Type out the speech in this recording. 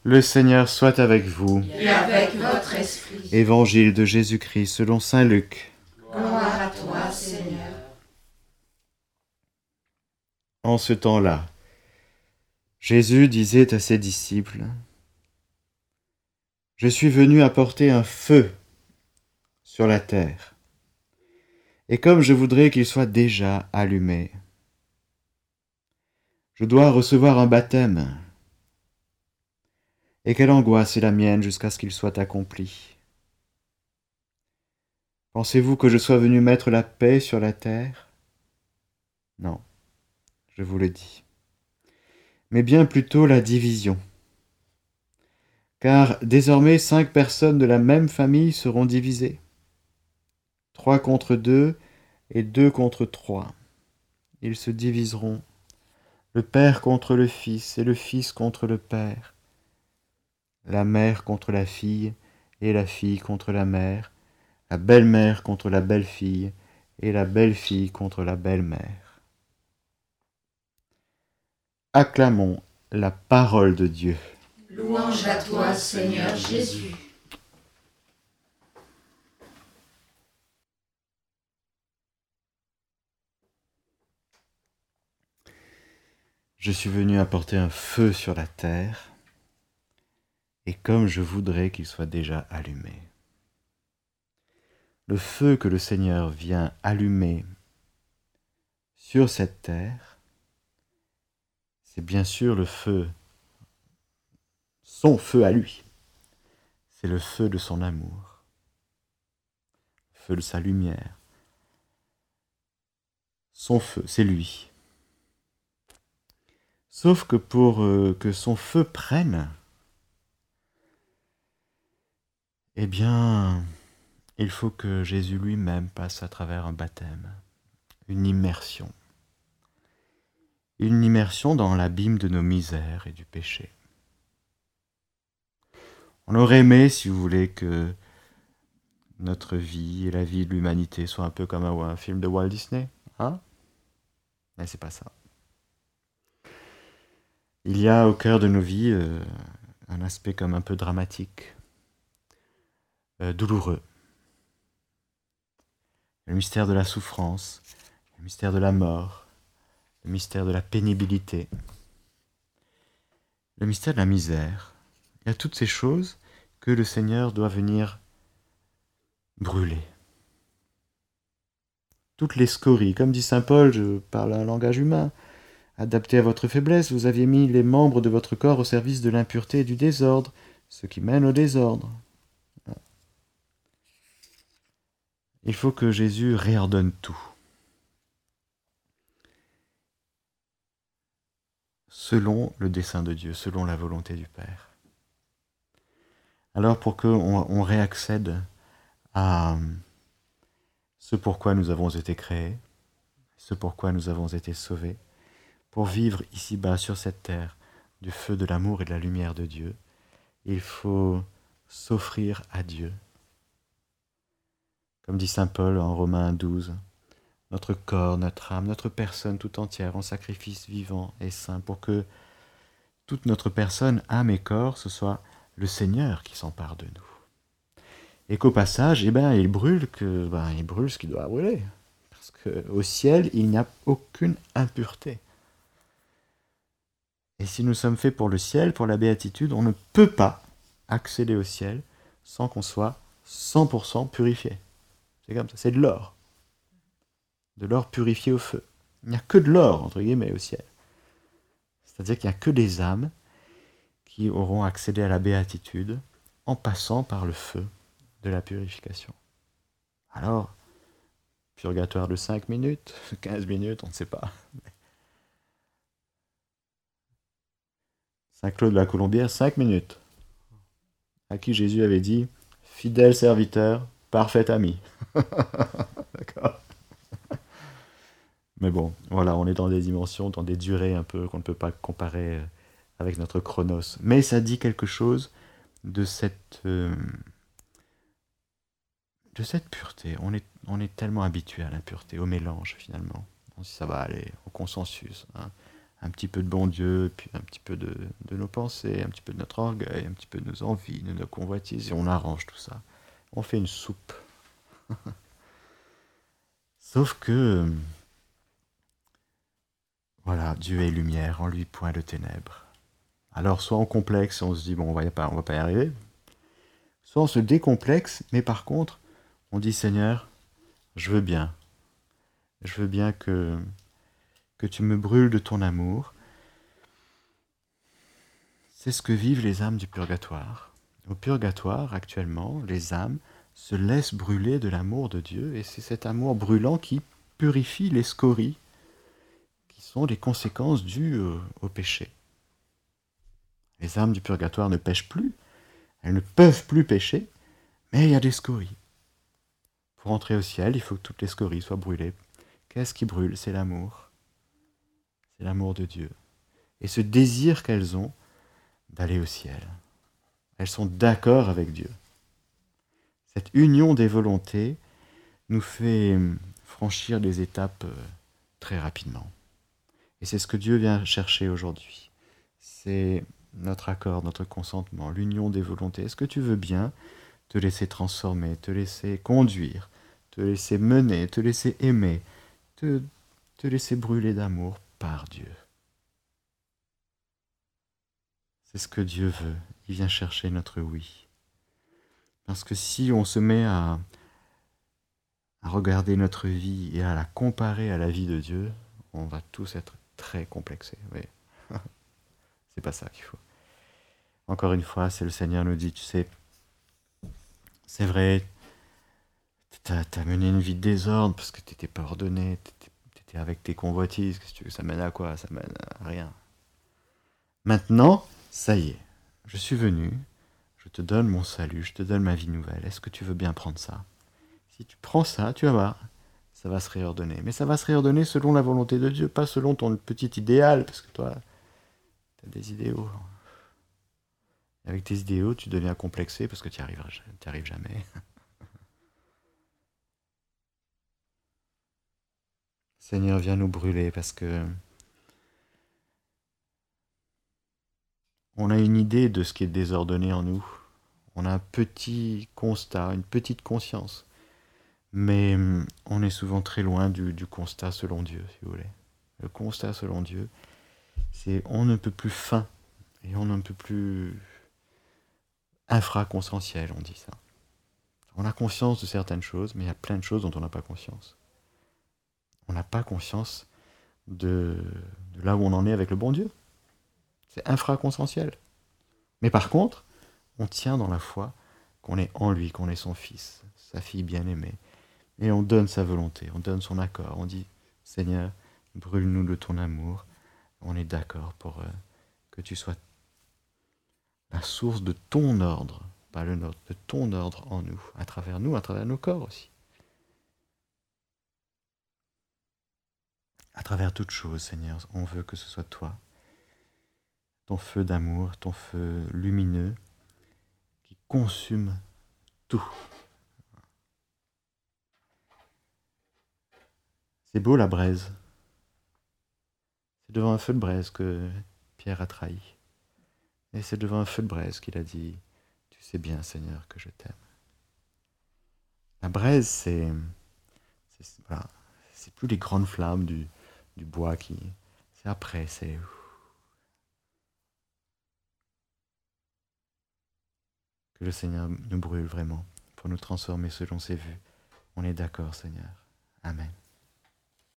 Le Seigneur soit avec vous. Et avec votre esprit. Évangile de Jésus-Christ selon saint Luc. Gloire à toi, Seigneur. En ce temps-là, Jésus disait à ses disciples : « Je suis venu apporter un feu sur la terre, et comme je voudrais qu'il soit déjà allumé, je dois recevoir un baptême. Et quelle angoisse est la mienne jusqu'à ce qu'il soit accompli. Pensez-vous que je sois venu mettre la paix sur la terre ? Non, je vous le dis. Mais bien plutôt la division. Car désormais 5 personnes de la même famille seront divisées. 3 contre 2 et 2 contre 3. Ils se diviseront. Le père contre le fils et le fils contre le père. La mère contre la fille et la fille contre la mère. La belle-mère contre la belle-fille et la belle-fille contre la belle-mère. Acclamons la parole de Dieu. Louange à toi, Seigneur Jésus. Je suis venu apporter un feu sur la terre, et comme je voudrais qu'il soit déjà allumé. Le feu que le Seigneur vient allumer sur cette terre, c'est bien sûr le feu, son feu à lui. C'est le feu de son amour, le feu de sa lumière. Son feu, c'est lui. Sauf que pour que son feu prenne, eh bien, il faut que Jésus lui-même passe à travers un baptême, une immersion. Une immersion dans l'abîme de nos misères et du péché. On aurait aimé, si vous voulez, que notre vie et la vie de l'humanité soient un peu comme un film de Walt Disney, hein ? Mais c'est pas ça. Il y a au cœur de nos vies un aspect comme un peu dramatique, douloureux. Le mystère de la souffrance, le mystère de la mort, le mystère de la pénibilité, le mystère de la misère. Il y a toutes ces choses que le Seigneur doit venir brûler. Toutes les scories, comme dit saint Paul, je parle un langage humain, adapté à votre faiblesse, vous aviez mis les membres de votre corps au service de l'impureté et du désordre, ce qui mène au désordre. Il faut que Jésus réordonne tout. Selon le dessein de Dieu, selon la volonté du Père. Alors pour qu'on réaccède à ce pourquoi nous avons été créés, ce pourquoi nous avons été sauvés, pour vivre ici-bas sur cette terre du feu de l'amour et de la lumière de Dieu, il faut s'offrir à Dieu. Comme dit saint Paul en Romains 12, notre corps, notre âme, notre personne tout entière en sacrifice vivant et saint, pour que toute notre personne, âme et corps, ce soit le Seigneur qui s'empare de nous. Et qu'au passage, il brûle ce qui doit brûler. Parce qu'au ciel, il n'y a aucune impureté. Et si nous sommes faits pour le ciel, pour la béatitude, on ne peut pas accéder au ciel sans qu'on soit 100% purifié. C'est comme ça, c'est de l'or. De l'or purifié au feu. Il n'y a que de l'or, entre guillemets, au ciel. C'est-à-dire qu'il n'y a que des âmes qui auront accédé à la béatitude en passant par le feu de la purification. Alors, purgatoire de 5 minutes, 15 minutes, on ne sait pas. Saint-Claude de la Colombière, 5 minutes. À qui Jésus avait dit « Fidèle serviteur, parfait ami ». D'accord. Mais bon, voilà, on est dans des dimensions, dans des durées un peu qu'on ne peut pas comparer avec notre chronos. Mais ça dit quelque chose de cette pureté. On est tellement habitué à l'impureté, au mélange finalement. On se dit ça va aller, au consensus. Hein. un petit peu de bon Dieu, puis un petit peu de nos pensées, un petit peu de notre orgueil, un petit peu de nos envies, de nos convoitises, et on arrange tout ça. On fait une soupe. Sauf que, voilà, Dieu est lumière, en lui point de ténèbres. Alors soit on complexe, on se dit, bon, on va pas y arriver, soit on se décomplexe, mais par contre, on dit, Seigneur, je veux bien que tu me brûles de ton amour. C'est ce que vivent les âmes du purgatoire. Au purgatoire, actuellement, les âmes se laissent brûler de l'amour de Dieu, et c'est cet amour brûlant qui purifie les scories, qui sont les conséquences dues au péché. Les âmes du purgatoire ne pêchent plus, elles ne peuvent plus pécher, mais il y a des scories. Pour entrer au ciel, il faut que toutes les scories soient brûlées. Qu'est-ce qui brûle? C'est l'amour. C'est l'amour de Dieu. Et ce désir qu'elles ont d'aller au ciel. Elles sont d'accord avec Dieu. Cette union des volontés nous fait franchir des étapes très rapidement. Et c'est ce que Dieu vient chercher aujourd'hui. C'est notre accord, notre consentement, l'union des volontés. Est-ce que tu veux bien te laisser transformer, te laisser conduire, te laisser mener, te laisser aimer, te laisser brûler d'amour par Dieu? C'est ce que Dieu veut. Il vient chercher notre oui. Parce que si on se met à regarder notre vie et à la comparer à la vie de Dieu, on va tous être très complexés. Oui. C'est pas ça qu'il faut. Encore une fois, c'est le Seigneur nous dit, tu sais, c'est vrai, t'as mené une vie de désordre parce que t'étais pas ordonné, t'étais avec tes convoitises, qu'est-ce que tu veux, ça mène à quoi? Ça mène à rien. Maintenant, ça y est, je suis venu, je te donne mon salut, je te donne ma vie nouvelle. Est-ce que tu veux bien prendre ça? Si tu prends ça, tu vas voir, ça va se réordonner. Mais ça va se réordonner selon la volonté de Dieu, pas selon ton petit idéal, parce que toi, tu as des idéaux. Avec tes idéaux, tu deviens complexé parce que tu n'y arrives jamais. Seigneur, viens nous brûler parce que on a une idée de ce qui est désordonné en nous. On a un petit constat, une petite conscience. Mais on est souvent très loin du constat selon Dieu, si vous voulez. Le constat selon Dieu, c'est on ne peut plus fin et on ne peut plus infraconscientiel, on dit ça. On a conscience de certaines choses, mais il y a plein de choses dont on n'a pas conscience. On n'a pas conscience de là où on en est avec le bon Dieu. C'est infraconscientiel. Mais par contre, on tient dans la foi qu'on est en lui, qu'on est son fils, sa fille bien-aimée. Et on donne sa volonté, on donne son accord. On dit, Seigneur, brûle-nous de ton amour. On est d'accord pour que tu sois la source de ton ordre, pas le nôtre, de ton ordre en nous, à travers nos corps aussi. À travers toute chose, Seigneur, on veut que ce soit toi, ton feu d'amour, ton feu lumineux, qui consume tout. C'est beau la braise. C'est devant un feu de braise que Pierre a trahi. Et c'est devant un feu de braise qu'il a dit, tu sais bien, Seigneur, que je t'aime. La braise, voilà, c'est plus les grandes flammes du bois qui... C'est après, c'est... Que le Seigneur nous brûle vraiment pour nous transformer selon ses vues. On est d'accord, Seigneur. Amen.